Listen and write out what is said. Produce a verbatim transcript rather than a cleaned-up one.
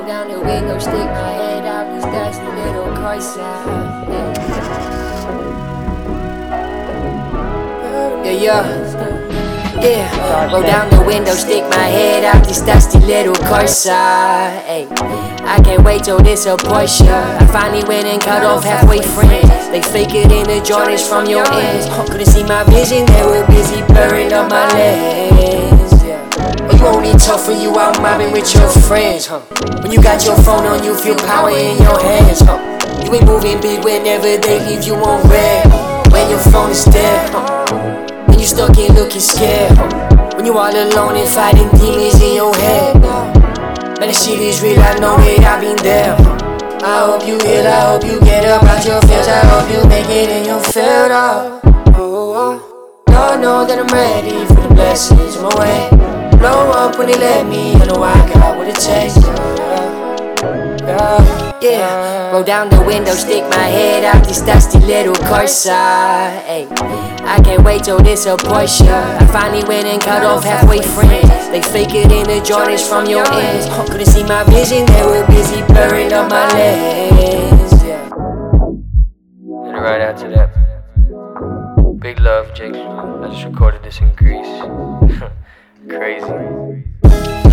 Roll down the window, stick my head out this dusty little car side. Yeah, yeah, yeah. Roll down the window, stick my head out this dusty little car side. Ay, I can't wait till this a Porsche. I finally went and cut off halfway friends. They fake it in the joint from your ends. Couldn't see my vision, they were busy blurring up my lens. You only tough when you out mobbing with your friends, huh? When you got your phone on, you feel power in your hands, huh? You ain't moving big whenever they leave you on red. When your phone is dead, huh? When you stuck in looking scared, huh? When you all alone and fighting demons in your head. Man, this shit is real, I know it, I've been there, huh? I hope you heal, I hope you get up out your fears. I hope you make it in your field, oh, oh, oh. Lord know that I'm ready for the blessings my way. Blow up when they let me, I know I got what it takes. Yeah, yeah. Roll down the window, stick my head out this dusty little car side. Ay, I can't wait till this a Porsche. I finally went and cut off halfway friends. They fake it in the joint from your ends. Couldn't see my vision, they were busy blurring up my lens. Yeah. And right after that, big love, Jake. I just recorded this in Greece. Crazy.